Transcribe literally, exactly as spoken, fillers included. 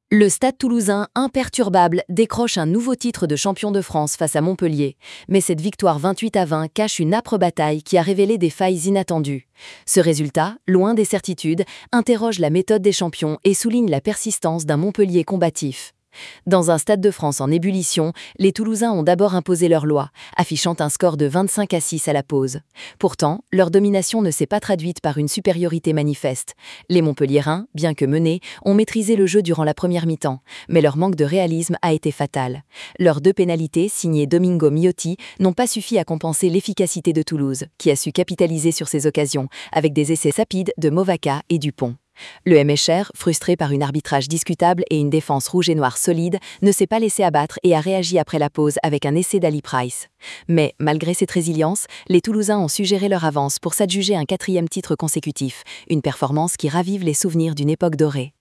Le Stade Toulousain, imperturbable, décroche un nouveau titre de champion de France face à Montpellier. Mais cette victoire vingt-huit à vingt cache une âpre bataille qui a révélé des failles inattendues. Ce résultat, loin des certitudes, interroge la méthode des champions et souligne la persistance d'un Montpellier combatif. Dans un Stade de France en ébullition, les Toulousains ont d'abord imposé leur loi, affichant un score de vingt-cinq à six à la pause. Pourtant, leur domination ne s'est pas traduite par une supériorité manifeste. Les Montpelliérains, bien que menés, ont maîtrisé le jeu durant la première mi-temps, mais leur manque de réalisme a été fatal. Leurs deux pénalités, signées Domingo Miotti, n'ont pas suffi à compenser l'efficacité de Toulouse, qui a su capitaliser sur ces occasions, avec des essais rapides de Movaca et Dupont. Le M H R, frustré par un arbitrage discutable et une défense rouge et noire solide, ne s'est pas laissé abattre et a réagi après la pause avec un essai d'Ali Price. Mais, malgré cette résilience, les Toulousains ont su gérer leur avance pour s'adjuger un quatrième titre consécutif, une performance qui ravive les souvenirs d'une époque dorée.